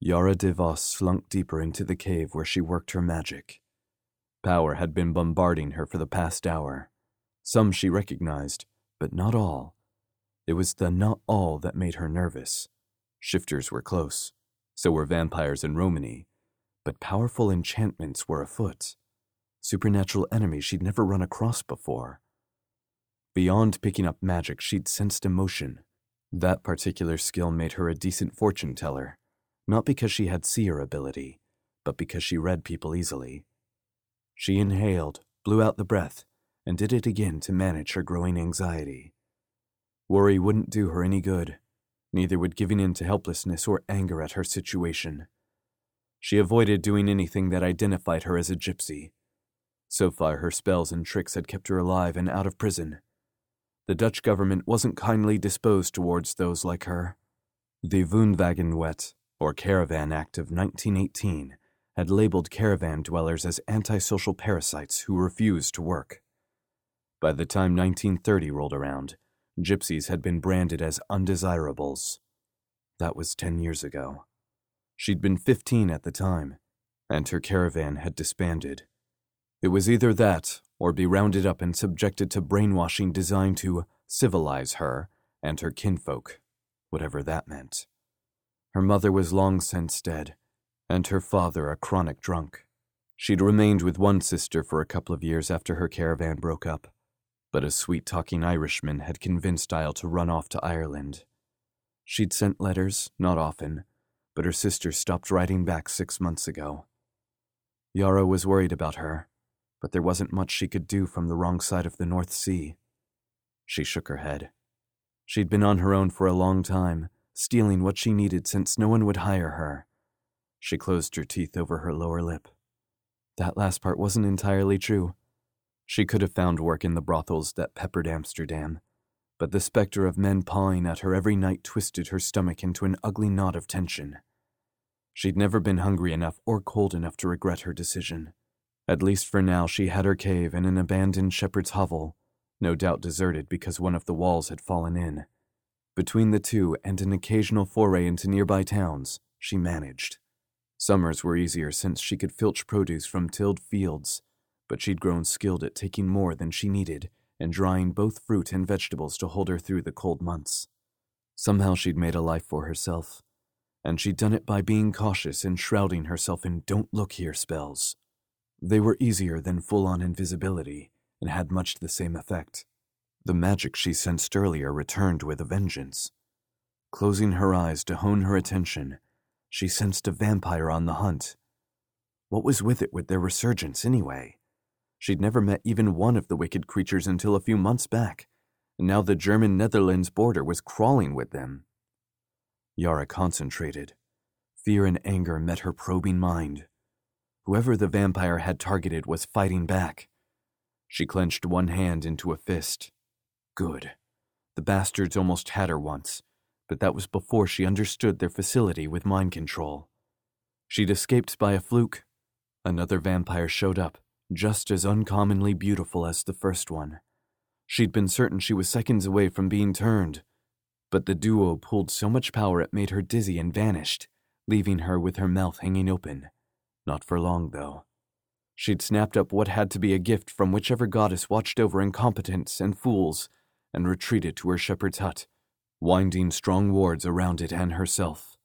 Yara DeVos slunk deeper into the cave where she worked her magic. Power had been bombarding her for the past hour. Some she recognized, but not all. It was the not all that made her nervous. Shifters were close, so were vampires in Romany, but powerful enchantments were afoot. Supernatural enemies she'd never run across before. Beyond picking up magic, she'd sensed emotion. That particular skill made her a decent fortune teller, not because she had seer ability, but because she read people easily. She inhaled, blew out the breath, and did it again to manage her growing anxiety. Worry wouldn't do her any good. Neither would giving in to helplessness or anger at her situation. She avoided doing anything that identified her as a gypsy. So far, her spells and tricks had kept her alive and out of prison. The Dutch government wasn't kindly disposed towards those like her. The Woonwagenwet, or Caravan Act of 1918, had labeled caravan dwellers as antisocial parasites who refused to work. By the time 1930 rolled around, gypsies had been branded as undesirables. That was 10 years ago. She'd been 15 at the time, and her caravan had disbanded. It was either that, or be rounded up and subjected to brainwashing designed to civilize her and her kinfolk, whatever that meant. Her mother was long since dead, and her father a chronic drunk. She'd remained with one sister for a couple of years after her caravan broke up, but a sweet-talking Irishman had convinced Isle to run off to Ireland. She'd sent letters, not often, but her sister stopped writing back 6 months ago. Yara was worried about her, but there wasn't much she could do from the wrong side of the North Sea. She shook her head. She'd been on her own for a long time, stealing what she needed since no one would hire her. She closed her teeth over her lower lip. That last part wasn't entirely true. She could have found work in the brothels that peppered Amsterdam, but the specter of men pawing at her every night twisted her stomach into an ugly knot of tension. She'd never been hungry enough or cold enough to regret her decision. At least for now, she had her cave in an abandoned shepherd's hovel, no doubt deserted because one of the walls had fallen in. Between the two and an occasional foray into nearby towns, she managed. Summers were easier since she could filch produce from tilled fields, but she'd grown skilled at taking more than she needed and drying both fruit and vegetables to hold her through the cold months. Somehow she'd made a life for herself, and she'd done it by being cautious and shrouding herself in don't look here spells. They were easier than full-on invisibility and had much the same effect. The magic she sensed earlier returned with a vengeance. Closing her eyes to hone her attention, she sensed a vampire on the hunt. What was with it with their resurgence anyway? She'd never met even one of the wicked creatures until a few months back, and now the German-Netherlands border was crawling with them. Yara concentrated. Fear and anger met her probing mind. Whoever the vampire had targeted was fighting back. She clenched one hand into a fist. Good. The bastards almost had her once, but that was before she understood their facility with mind control. She'd escaped by a fluke. Another vampire showed up, just as uncommonly beautiful as the first one. She'd been certain she was seconds away from being turned, but the duo pulled so much power it made her dizzy and vanished, leaving her with her mouth hanging open. Not for long, though. She'd snapped up what had to be a gift from whichever goddess watched over incompetents and fools, and retreated to her shepherd's hut, winding strong wards around it and herself.